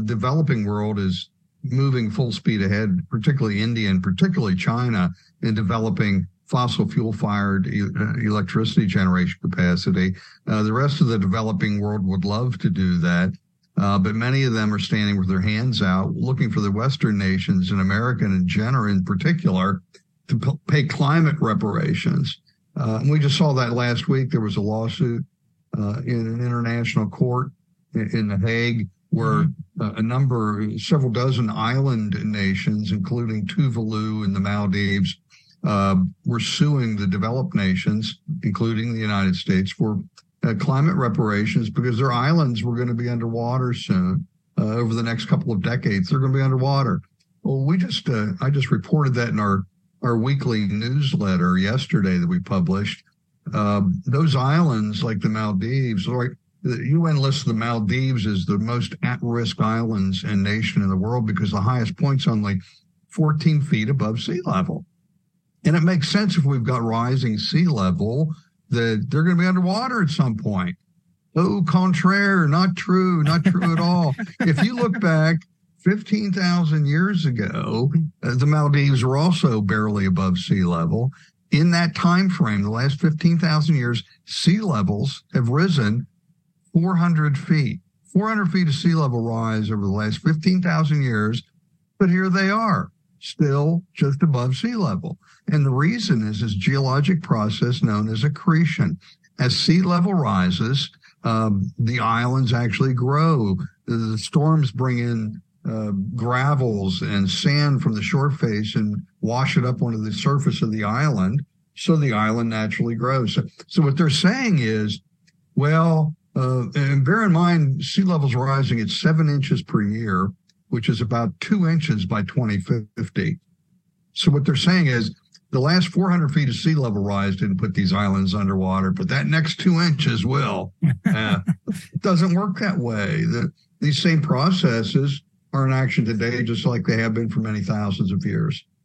developing world is moving full speed ahead, particularly India and particularly China, in developing fossil fuel-fired electricity generation capacity. The rest of the developing world would love to do that, but many of them are standing with their hands out, looking for the Western nations and America in particular to pay climate reparations. And we just saw that last week. There was a lawsuit in an international court in The Hague where several dozen island nations, including Tuvalu and the Maldives, were suing the developed nations, including the United States, for climate reparations because their islands were going to be underwater soon. Over the next couple of decades, they're going to be underwater. Well, I just reported that in our weekly newsletter yesterday that we published. Those islands, like the Maldives, like the UN lists the Maldives as the most at-risk islands and nation in the world because the highest point's only 14 feet above sea level. And it makes sense if we've got rising sea level that they're going to be underwater at some point. Au contraire, not true at all. If you look back 15,000 years ago, the Maldives were also barely above sea level. In that time frame, the last 15,000 years, sea levels have risen 400 feet. 400 feet of sea level rise over the last 15,000 years, but here they are, still just above sea level. And the reason is this geologic process known as accretion. As sea level rises, the islands actually grow. The storms bring in gravels and sand from the shore face and wash it up onto the surface of the island, so the island naturally grows. So what they're saying is, well, and bear in mind, sea level's rising at 7 inches per year, which is about 2 inches by 2050. So what they're saying is the last 400 feet of sea level rise didn't put these islands underwater, but that next 2 inches will. It doesn't work that way. These same processes are in action today, just like they have been for many thousands of years.